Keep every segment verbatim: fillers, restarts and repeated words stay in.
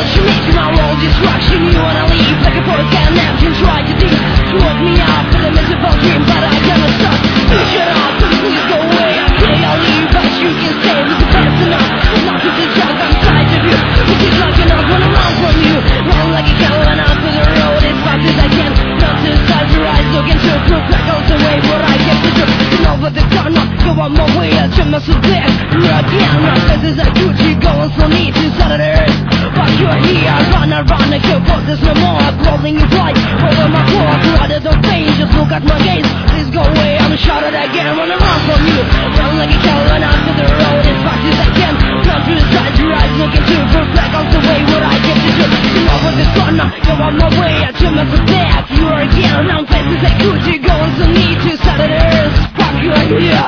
She makes my world destruction. You wanna leave like a broken napkin. Try to think to woke me up in a miserable dream, but I cannot stop. You shut up, so please go away. I say I'll leave, but you can stay. This is fast enough. It's not just a joke, I'm tired of you. You keep looking up when I run from you. Run like a cow and out to the road as fast as I can. Not to start your eyes, looking to prove back all the way what I can do. You know what the car not go on my way. I turn myself back. You're again, not fast as I could. You going so neat inside of the earth. But you're here, run, I run, I can't put this no more. I'm rolling you fly over my core. Rather than pain, just look at my gaze. Please go away, I'm shouted again. Wanna run from you. Run like a cow and out to the road as fast as I can. Not to the side, your eyes looking to reflect on the way what I can do. You know what this one, you're on my way. I turn myself back. You're again, I'm fast as I could. You're going so neat to side of the earth. Fuck you, I'm here.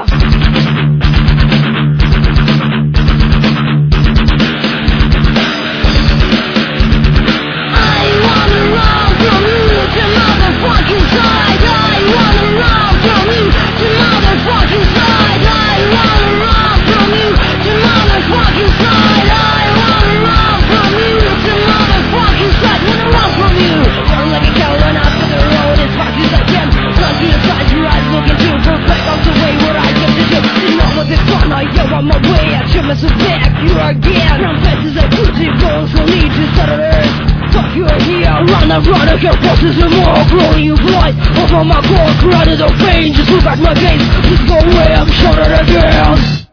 On my way, I turn myself back. You again, I'm fast as I could. You're going so neat to start of earth. Fuck you here, run, I run, I can't process no more. Blowing you blind over my core, rather than pain. Just look at my gaze, please go away, I'm shouted again.